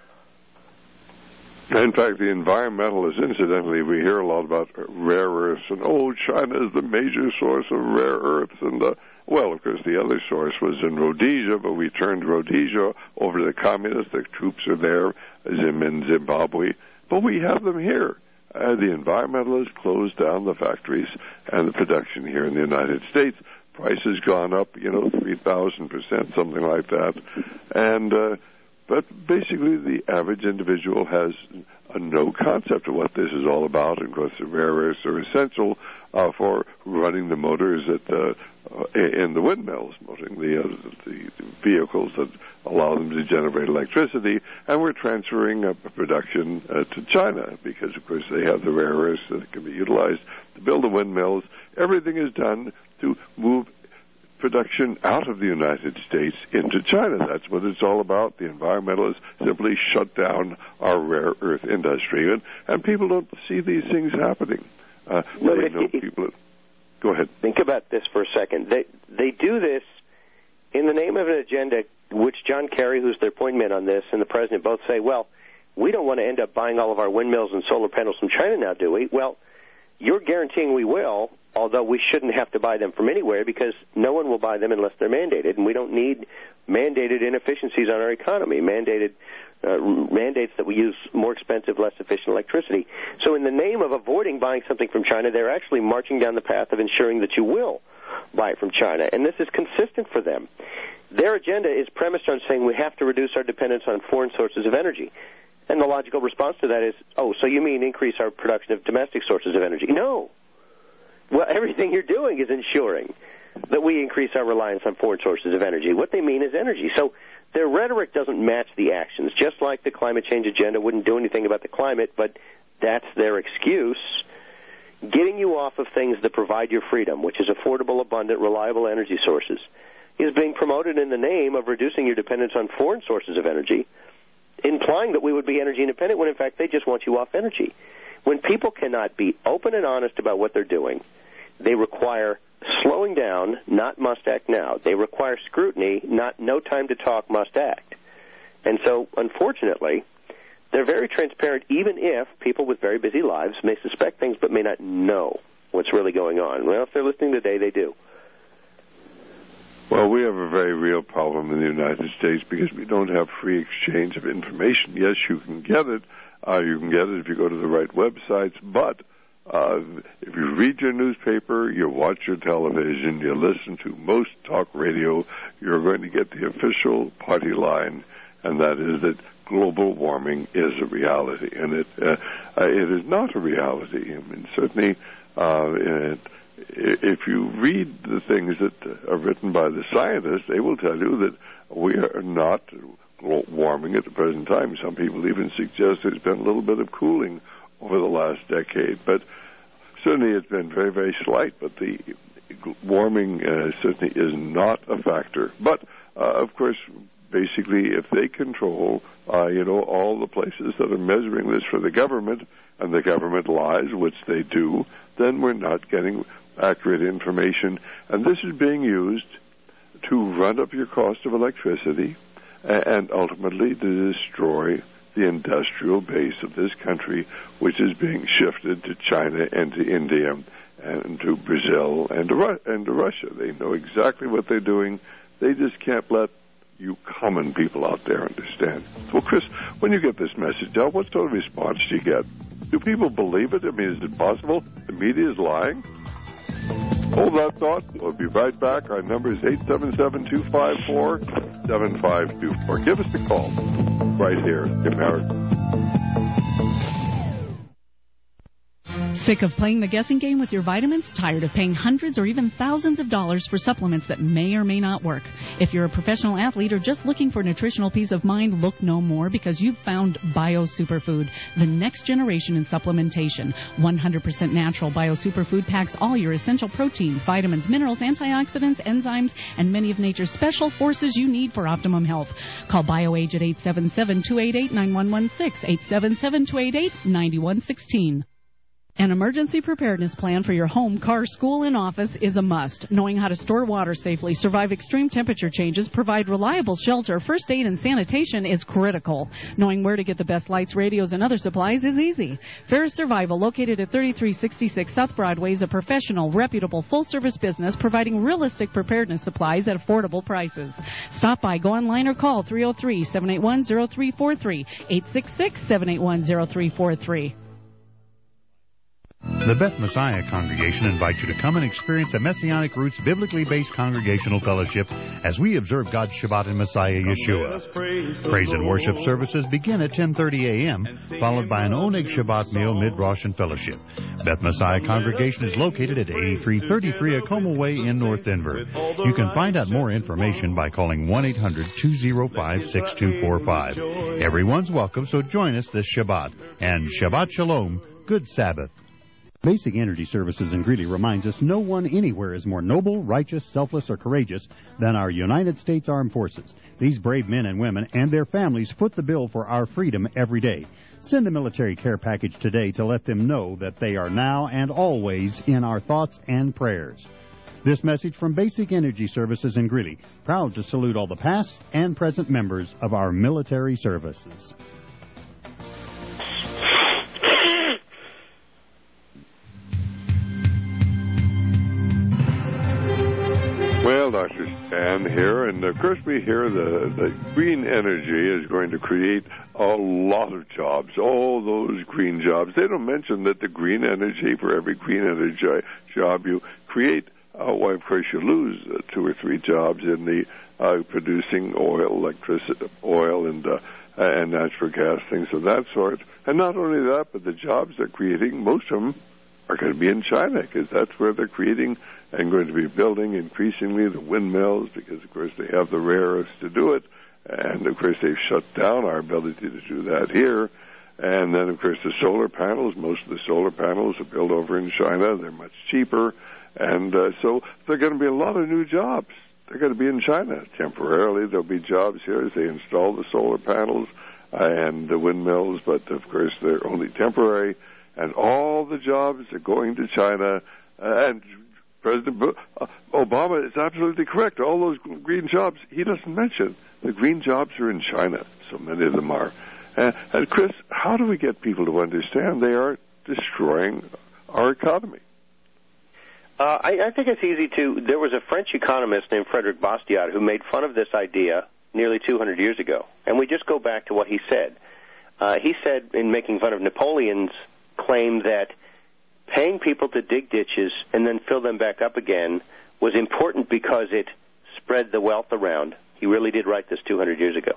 In fact, the environmentalists, incidentally, we hear a lot about rare earths, and, oh, China is the major source of rare earths. And, uh, well, of course, the other source was in Rhodesia, but we turned Rhodesia over to the communists. The troops are there, as in Zimbabwe. But we have them here. Uh, the environmentalists closed down the factories and the production here in the United States. Price has gone up, you know, three thousand percent, something like that. And... Uh, But basically, the average individual has a no concept of what this is all about. And, of course, the rare earths are essential uh, for running the motors at, uh, in the windmills, motoring the, uh, the vehicles that allow them to generate electricity. And we're transferring uh, production uh, to China because, of course, they have the rare earths that can be utilized to build the windmills. Everything is done to move production out of the United States into China. That's what it's all about. The environmentalists simply shut down our rare earth industry, and, and people don't see these things happening. Uh, no, they it, know it, people. Go ahead. Think about this for a second. They they do this in the name of an agenda, which John Kerry, who's their point man on this, and the president both say, well, we don't want to end up buying all of our windmills and solar panels from China now, do we? Well, you're guaranteeing we will, although we shouldn't have to buy them from anywhere because no one will buy them unless they're mandated, and we don't need mandated inefficiencies on our economy, mandated uh, mandates that we use more expensive, less efficient electricity. So in the name of avoiding buying something from China, they're actually marching down the path of ensuring that you will buy it from China, and this is consistent for them. Their agenda is premised on saying we have to reduce our dependence on foreign sources of energy. And the logical response to that is, oh, so you mean increase our production of domestic sources of energy? No. Well, everything you're doing is ensuring that we increase our reliance on foreign sources of energy. What they mean is energy. So their rhetoric doesn't match the actions, just like the climate change agenda wouldn't do anything about the climate, but that's their excuse. Getting you off of things that provide your freedom, which is affordable, abundant, reliable energy sources, is being promoted in the name of reducing your dependence on foreign sources of energy implying that we would be energy independent when, in fact, they just want you off energy. When people cannot be open and honest about what they're doing, they require slowing down, not must act now. They require scrutiny, not no time to talk, must act. And so, unfortunately, they're very transparent, even if people with very busy lives may suspect things but may not know what's really going on. Well, if they're listening today, they do. Well, we have a very real problem in the United States because we don't have free exchange of information. Yes, you can get it. Uh, you can get it if you go to the right websites, but uh, if you read your newspaper, you watch your television, you listen to most talk radio, you're going to get the official party line, and that is that global warming is a reality, and it uh, it is not a reality. I mean, certainly, uh, it, if you read the things that are written by the scientists, they will tell you that we are not warming at the present time. Some people even suggest there's been a little bit of cooling over the last decade, but certainly it's been very, very slight, but the warming uh, certainly is not a factor. But, uh, of course, basically, if they control, uh, you know, all the places that are measuring this for the government, and the government lies, which they do, then we're not getting accurate information. And this is being used to run up your cost of electricity and ultimately to destroy the industrial base of this country, which is being shifted to China and to India and to Brazil and to, Ru- and to Russia. They know exactly what they're doing. They just can't let you common people out there understand. Well, Chris, when you get this message out, what sort of response do you get? Do people believe it? I mean, is it possible the media is lying? Hold that thought. We'll be right back. Our number is eight seven seven, two five four, seven five two four. Give us a call right here in America. Sick of playing the guessing game with your vitamins? Tired of paying hundreds or even thousands of dollars for supplements that may or may not work? If you're a professional athlete or just looking for nutritional peace of mind, look no more, because you've found Bio Superfood, the next generation in supplementation. one hundred percent natural Bio Superfood packs all your essential proteins, vitamins, minerals, antioxidants, enzymes, and many of nature's special forces you need for optimum health. Call BioAge at eight seven seven, two eight eight, nine one one six, eight seven seven, two eight eight, nine one one six. An emergency preparedness plan for your home, car, school, and office is a must. Knowing how to store water safely, survive extreme temperature changes, provide reliable shelter, first aid, and sanitation is critical. Knowing where to get the best lights, radios, and other supplies is easy. Ferris Survival, located at thirty-three sixty-six South Broadway, is a professional, reputable, full-service business providing realistic preparedness supplies at affordable prices. Stop by, go online, or call three oh three, seven eight one, oh three four three, eight six six, seven eight one, oh three four three. The Beth Messiah Congregation invites you to come and experience a Messianic Roots biblically based congregational fellowship as we observe God's Shabbat in Messiah Yeshua. Praise and worship services begin at ten thirty a.m., followed by an Oneg Shabbat meal, mid-Rosh, and fellowship. Beth Messiah Congregation is located at eighty-three thirty-three Acoma Way in North Denver. You can find out more information by calling one eight hundred, two oh five, six two four five. Everyone's welcome, so join us this Shabbat. And Shabbat Shalom, good Sabbath. Basic Energy Services in Greeley reminds us no one anywhere is more noble, righteous, selfless, or courageous than our United States Armed Forces. These brave men and women and their families foot the bill for our freedom every day. Send a military care package today to let them know that they are now and always in our thoughts and prayers. This message from Basic Energy Services in Greeley, proud to salute all the past and present members of our military services. Well, Doctor Stan here, and of course we hear the, the green energy is going to create a lot of jobs, all those green jobs. They don't mention that the green energy, for every green energy job you create, uh, well, of course you lose uh, two or three jobs in the uh, producing oil, electricity, oil, and uh, and natural gas, things of that sort. And not only that, but the jobs they're creating, most of them are going to be in China, because that's where they're creating and going to be building increasingly the windmills, because, of course, they have the rare earths to do it. And, of course, they've shut down our ability to do that here. And then, of course, the solar panels, most of the solar panels are built over in China. They're much cheaper. And uh, so there are going to be a lot of new jobs. They're going to be in China. Temporarily, there'll be jobs here as they install the solar panels. and the windmills, but of course they're only temporary, and all the jobs are going to China, and President Obama is absolutely correct. All those green jobs, he doesn't mention. The green jobs are in China, so many of them are. And, and Chris, how do we get people to understand they are destroying our economy? Uh, I, I think it's easy to. There was a French economist named Frederick Bastiat who made fun of this idea nearly two hundred years ago. And we just go back to what he said. Uh, he said, in making fun of Napoleon's claim that paying people to dig ditches and then fill them back up again was important because it spread the wealth around. He really did write this two hundred years ago.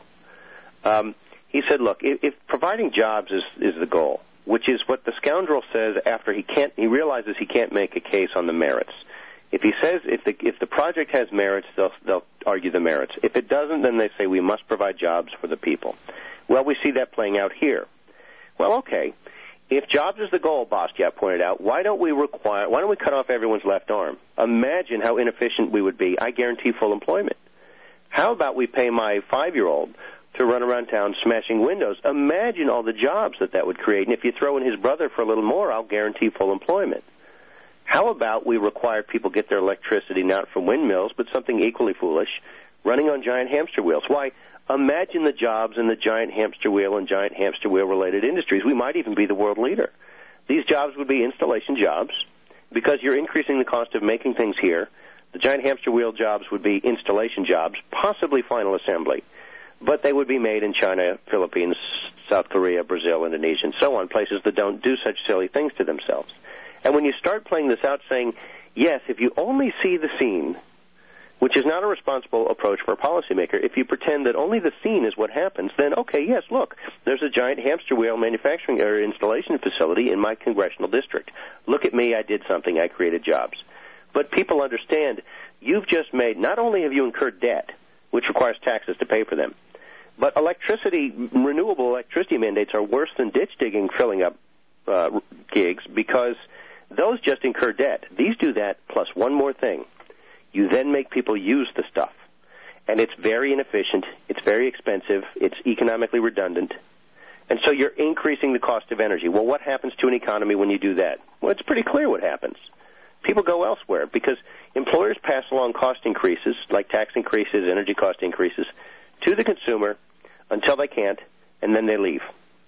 Um, he said, look, if, if providing jobs is, is the goal, which is what the scoundrel says after he can't, he realizes he can't make a case on the merits. If he says if the if the project has merits, they'll they'll argue the merits. If it doesn't, then they say we must provide jobs for the people. Well, we see that playing out here. Well, okay, if jobs is the goal, Bastiat pointed out, why don't we require? Why don't we cut off everyone's left arm? Imagine how inefficient we would be. I guarantee full employment. How about we pay my five-year-old to run around town smashing windows? Imagine all the jobs that that would create. And if you throw in his brother for a little more, I'll guarantee full employment. How about we require people get their electricity not from windmills, but something equally foolish, running on giant hamster wheels? Why, imagine the jobs in the giant hamster wheel and giant hamster wheel-related industries. We might even be the world leader. These jobs would be installation jobs because you're increasing the cost of making things here. The giant hamster wheel jobs would be installation jobs, possibly final assembly, but they would be made in China, Philippines, South Korea, Brazil, Indonesia, and so on, places that don't do such silly things to themselves. And when you start playing this out saying, yes, if you only see the scene, which is not a responsible approach for a policymaker, if you pretend that only the scene is what happens, then, okay, yes, look, there's a giant hamster wheel manufacturing or installation facility in my congressional district. Look at me, I did something, I created jobs. But people understand, you've just made, not only have you incurred debt, which requires taxes to pay for them, but electricity, renewable electricity mandates are worse than ditch digging, filling up uh, gigs, because those just incur debt. These do that plus one more thing. You then make people use the stuff. And it's very inefficient. It's very expensive. It's economically redundant. And so you're increasing the cost of energy. Well, what happens to an economy when you do that? Well, it's pretty clear what happens. People go elsewhere because employers pass along cost increases, like tax increases, energy cost increases, to the consumer until they can't, and then they leave.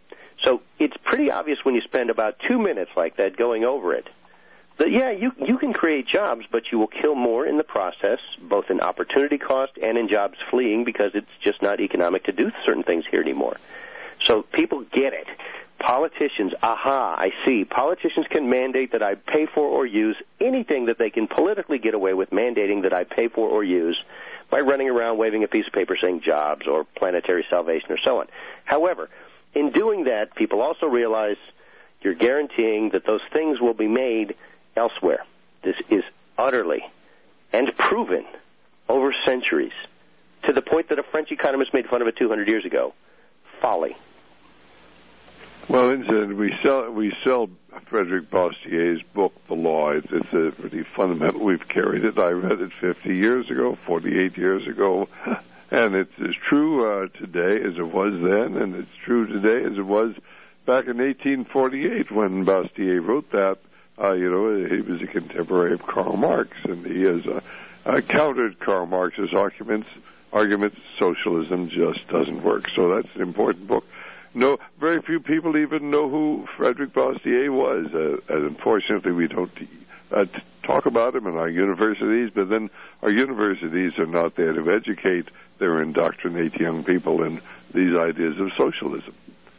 So it's pretty obvious when you spend about two minutes like that going over it that, yeah, you you can create jobs, but you will kill more in the process, both in opportunity cost and in jobs fleeing because it's just not economic to do certain things here anymore. So people get it. Politicians, aha, I see. Politicians can mandate that I pay for or use anything that they can politically get away with mandating that I pay for or use by running around waving a piece of paper saying jobs or planetary salvation or so on. However, in doing that, people also realize you're guaranteeing that those things will be made elsewhere. This is utterly and proven over centuries, to the point that a French economist made fun of it two hundred years ago. Folly. Well, incident, we sell we sell Frederick Bastiat's book, The Law. It's, it's a pretty fundamental. We've carried it. I read it fifty years ago, forty-eight years ago. And it's as true uh, today as it was then, and it's true today as it was back in eighteen forty-eight when Bastiat wrote that. Uh, you know, he was a contemporary of Karl Marx, and he has uh, uh, countered Karl Marx's arguments. Arguments socialism just doesn't work. So that's an important book. No, very few people even know who Frederick Bastiat was. Uh, and unfortunately, we don't uh, talk about him in our universities, but then our universities are not there to educate. They're indoctrinate young people in these ideas of socialism.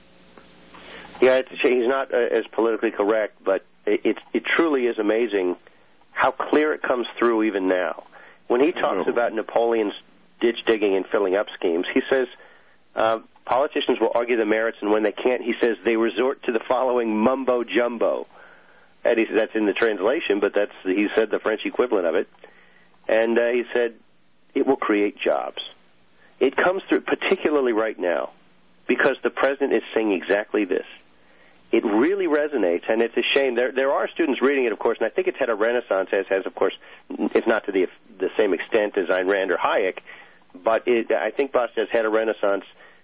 Yeah, it's, he's not uh, as politically correct, but it, it, it truly is amazing how clear it comes through even now. When he talks about Napoleon's ditch digging and filling up schemes, he says uh, politicians will argue the merits, and when they can't, he says they resort to the following mumbo-jumbo. And he, that's in the translation, but that's he said the French equivalent of it. And uh, he said it will create jobs. It comes through particularly right now because the president is saying exactly this. It really resonates, and it's a shame. There there are students reading it, of course, and I think it's had a renaissance, as has, of course, if not to the the same extent as Ayn Rand or Hayek, but it, I think Bastiat's had a renaissance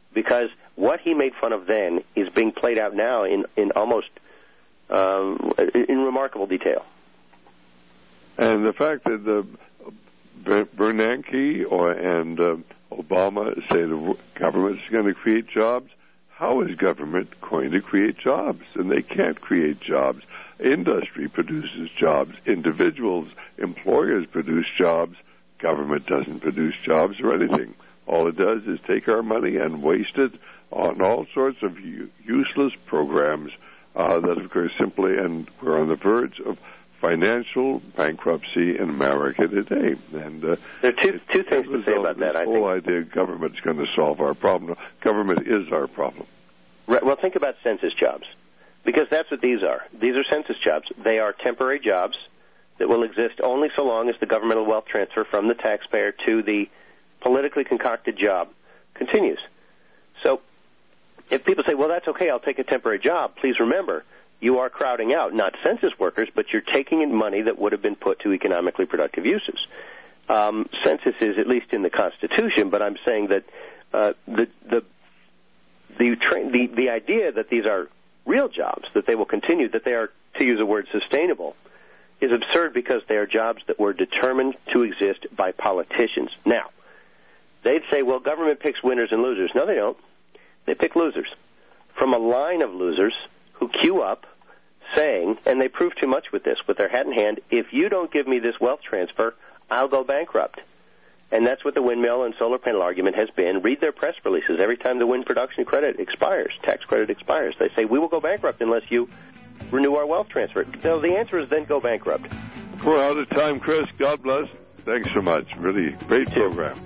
because what he made fun of then is being played out now in, in almost um, in remarkable detail. And the fact that the Bernanke or and uh, Obama say the government is going to create jobs, how is government going to create jobs? And they can't create jobs. Industry produces jobs. Individuals, employers produce jobs. Government doesn't produce jobs or anything. All it does is take our money and waste it on all sorts of u- useless programs uh, that, of course, simply, and we're on the verge of financial bankruptcy in America today. And uh, there are two, two things to say about that. The I whole think idea government's going to solve our problem. Government is our problem. Right, well, think about census jobs, because that's what these are. These are census jobs. They are temporary jobs that will exist only so long as the governmental wealth transfer from the taxpayer to the politically concocted job continues. So if people say, well, that's okay, I'll take a temporary job, please remember, you are crowding out not census workers, but you're taking in money that would have been put to economically productive uses. Um, census is at least in the Constitution, but I'm saying that uh, the the the, tra- the the idea that these are real jobs, that they will continue, that they are, to use a word, sustainable, is absurd because they are jobs that were determined to exist by politicians. Now, they'd say, well, government picks winners and losers. No, they don't. They pick losers from a line of losers who queue up saying, and they prove too much with this, with their hat in hand, if you don't give me this wealth transfer, I'll go bankrupt. And that's what the windmill and solar panel argument has been. Read their press releases. Every time the wind production credit expires, tax credit expires, they say, we will go bankrupt unless you renew our wealth transfer. So the answer is then go bankrupt. We're out of time, Chris. God bless. Thanks so much. Really great program.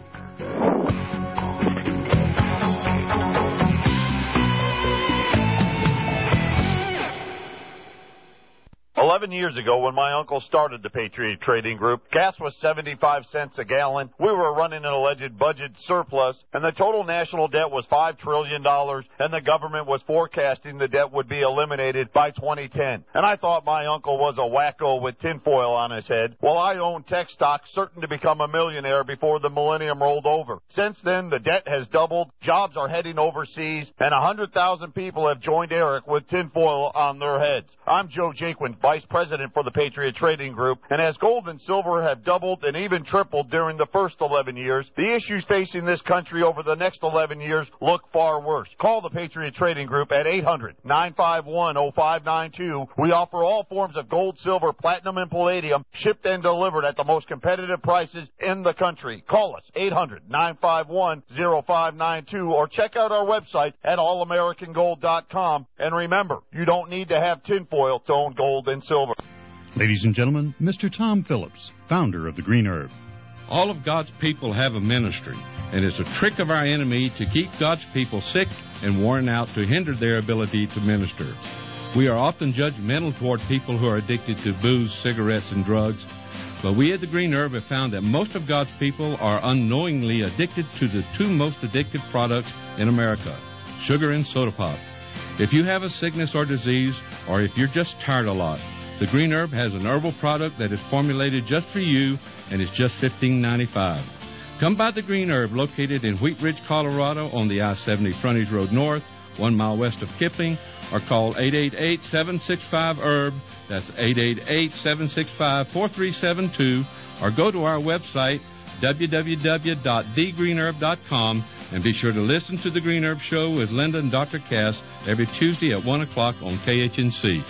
Eleven years ago, when my uncle started the Patriot Trading Group, gas was seventy-five cents a gallon. We were running an alleged budget surplus, and the total national debt was five trillion dollars, and the government was forecasting the debt would be eliminated by twenty ten. And I thought my uncle was a wacko with tinfoil on his head. Well, I owned tech stocks, certain to become a millionaire before the millennium rolled over. Since then, the debt has doubled, jobs are heading overseas, and one hundred thousand people have joined Eric with tinfoil on their heads. I'm Joe Jaquin, Vice President for the Patriot Trading Group, and as gold and silver have doubled and even tripled during the first eleven years, the issues facing this country over the next eleven years look far worse. Call the Patriot Trading Group at eight hundred, nine five one, oh five nine two. We offer all forms of gold, silver, platinum, and palladium, shipped and delivered at the most competitive prices in the country. Call us, eight hundred, nine five one, oh five nine two, or check out our website at all american gold dot com. And remember, you don't need to have tinfoil to own gold and silver. Ladies and gentlemen, Mister Tom Phillips, founder of the Green Herb. All of God's people have a ministry, and it's a trick of our enemy to keep God's people sick and worn out to hinder their ability to minister. We are often judgmental toward people who are addicted to booze, cigarettes, and drugs, but we at the Green Herb have found that most of God's people are unknowingly addicted to the two most addictive products in America, sugar and soda pop. If you have a sickness or disease, or if you're just tired a lot, the Green Herb has an herbal product that is formulated just for you, and it's just fifteen ninety-five. Come by the Green Herb, located in Wheat Ridge, Colorado, on the I seventy Frontage Road North, one mile west of Kipling, or call eight eight eight, seven six five, herb. That's eight eight eight, seven six five, four three seven two, or go to our website, w w w dot the green herb dot com, and be sure to listen to the Green Herb Show with Linda and Doctor Cass every Tuesday at one o'clock on K H N C.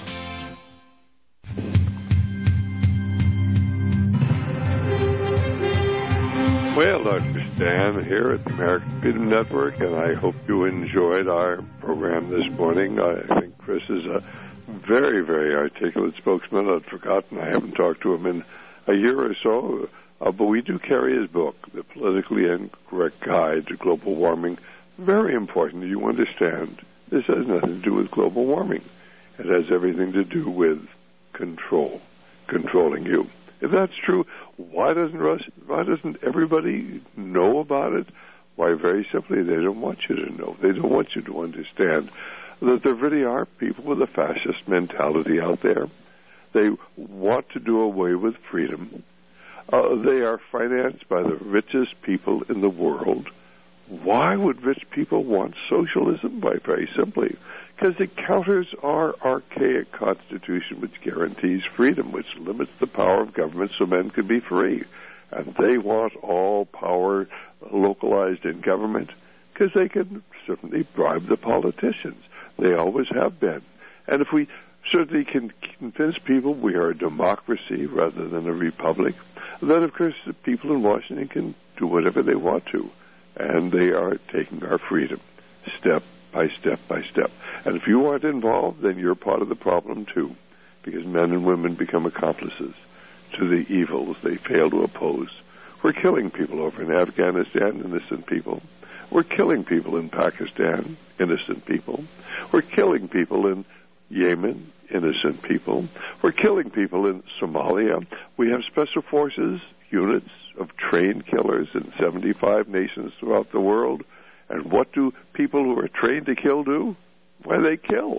Well, Doctor Stan here at the American Freedom Network, and I hope you enjoyed our program this morning. I think Chris is a very, very articulate spokesman. I'd forgotten. I haven't talked to him in a year or so, uh, but we do carry his book, The Politically Incorrect Guide to Global Warming. Very important that you understand this has nothing to do with global warming. It has everything to do with control, controlling you. If that's true, why doesn't Russ, why doesn't everybody know about it? Why, very simply, they don't want you to know. They don't want you to understand that there really are people with a fascist mentality out there. They want to do away with freedom. Uh, they are financed by the richest people in the world Why would rich people want socialism? Why, very simply, because it counters our archaic constitution, which guarantees freedom, which limits the power of government so men can be free. And they want all power localized in government because they can certainly bribe the politicians. They always have been. And if we certainly can convince people we are a democracy rather than a republic, then, of course, the people in Washington can do whatever they want to. And they are taking our freedom step by step by step. And if you aren't involved, then you're part of the problem, too, because men and women become accomplices to the evils they fail to oppose. We're killing people over in Afghanistan, innocent people. We're killing people in Pakistan, innocent people. We're killing people in Yemen, innocent people. We're killing people in Somalia. We have special forces, units of trained killers in seventy-five nations throughout the world. And what do people who are trained to kill do? Why, they kill.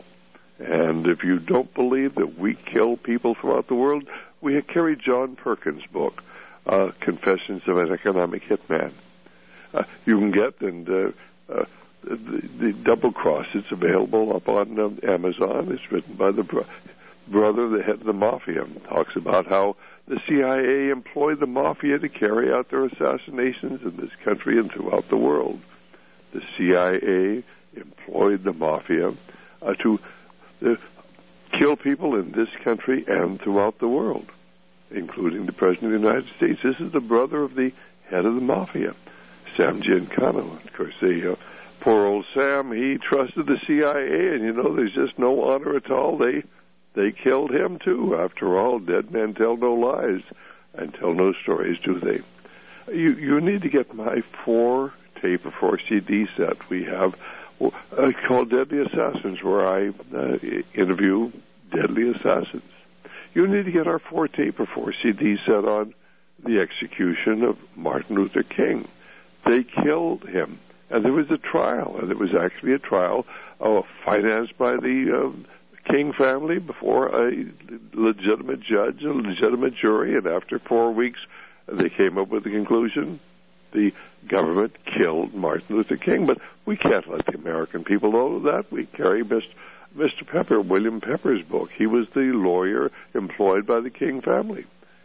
And if you don't believe that we kill people throughout the world, we have carried John Perkins' book, uh, Confessions of an Economic Hitman. Uh, you can get and uh, uh, the, the Double Cross. It's available up on um, Amazon. It's written by the bro- brother, the head of the mafia. It talks about how the C I A employed the mafia to carry out their assassinations in this country and throughout the world. The C I A employed the mafia uh, to uh, kill people in this country and throughout the world, including the President of the United States. This is the brother of the head of the mafia, Sam Giancana. Of course, the uh, poor old Sam, he trusted the C I A, and, you know, there's just no honor at all. They they killed him, too. After all, dead men tell no lies and tell no stories, do they? You, you need to get my four tape or four C D set we have uh, called Deadly Assassins, where I uh, interview deadly assassins. You need to get our four tape or four C D set on the execution of Martin Luther King. They killed him, and there was a trial, and it was actually a trial uh, financed by the uh, King family before a legitimate judge, a legitimate jury, and after four weeks they came up with the conclusion the government killed Martin Luther King. But we can't let the American people know that. We carry Mister Pepper, William Pepper's book. He was the lawyer employed by the King family.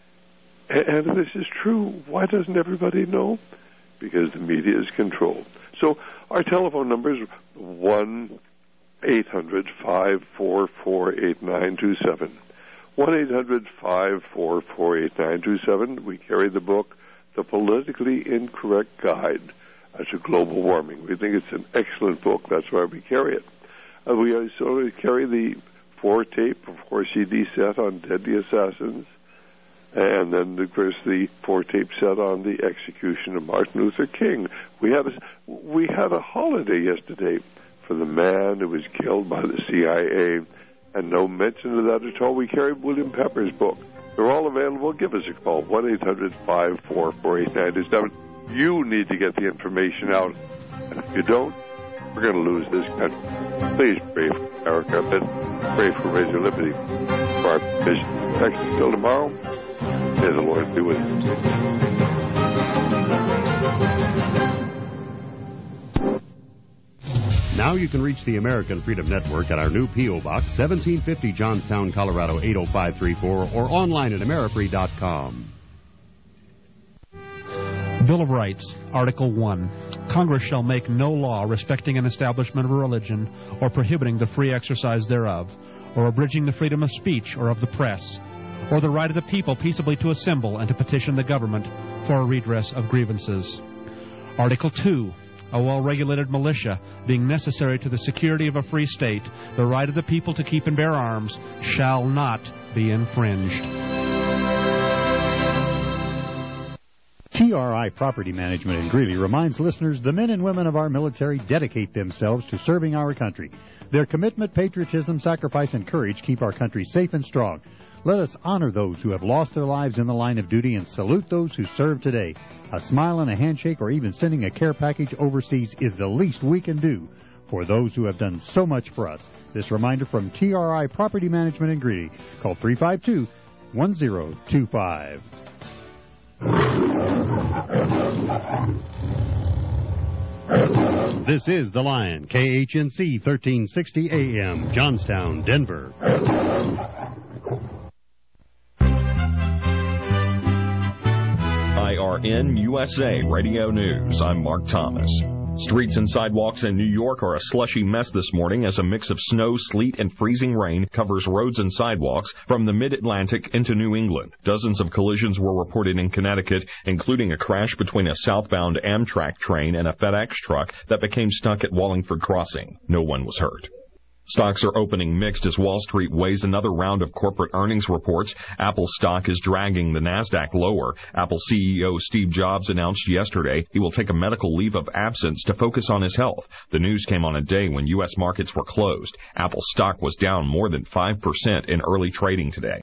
And if this is true, why doesn't everybody know? Because the media is controlled. So our telephone number is one eight hundred five four four eight nine two seven. one eight hundred five four four eight nine two seven. We carry the book, The Politically Incorrect Guide to Global Warming. We think it's an excellent book. That's why we carry it. Uh, we also carry the four-tape, four C D set on Deadly Assassins, and then, of course, the four-tape set on the execution of Martin Luther King. We had a, we had a holiday yesterday for the man who was killed by the C I A, and no mention of that at all. We carried William Pepper's book. They're all available. Give us a call, one eight hundred five four four eight nine two seven. You need to get the information out, and if you don't, we're going to lose this country. Please pray for America, and pray for Radio Liberty. For our mission. Thanks until tomorrow. May the Lord be with you. Now you can reach the American Freedom Network at our new P O. Box, seventeen fifty Johnstown, Colorado, eight oh five three four, or online at amerifree dot com. Bill of Rights, Article one. Congress shall make no law respecting an establishment of a religion or prohibiting the free exercise thereof, or abridging the freedom of speech or of the press, or the right of the people peaceably to assemble and to petition the government for a redress of grievances. Article two. A well-regulated militia, being necessary to the security of a free state, the right of the people to keep and bear arms, shall not be infringed. T R I Property Management in Greeley reminds listeners the men and women of our military dedicate themselves to serving our country. Their commitment, patriotism, sacrifice, and courage keep our country safe and strong. Let us honor those who have lost their lives in the line of duty and salute those who serve today. A smile and a handshake or even sending a care package overseas is the least we can do for those who have done so much for us. This reminder from T R I Property Management in Greeley. Call three five two, one zero two five. This is The Lion, K H N C thirteen sixty A M, Johnstown, Denver. I R N U S A Radio News. I'm Mark Thomas. Streets and sidewalks in New York are a slushy mess this morning as a mix of snow, sleet, and freezing rain covers roads and sidewalks from the mid-Atlantic into New England. Dozens of collisions were reported in Connecticut, including a crash between a southbound Amtrak train and a FedEx truck that became stuck at Wallingford Crossing. No one was hurt. Stocks are opening mixed as Wall Street weighs another round of corporate earnings reports. Apple stock is dragging the Nasdaq lower. Apple C E O Steve Jobs announced yesterday he will take a medical leave of absence to focus on his health. The news came on a day when U S markets were closed. Apple stock was down more than five percent in early trading today.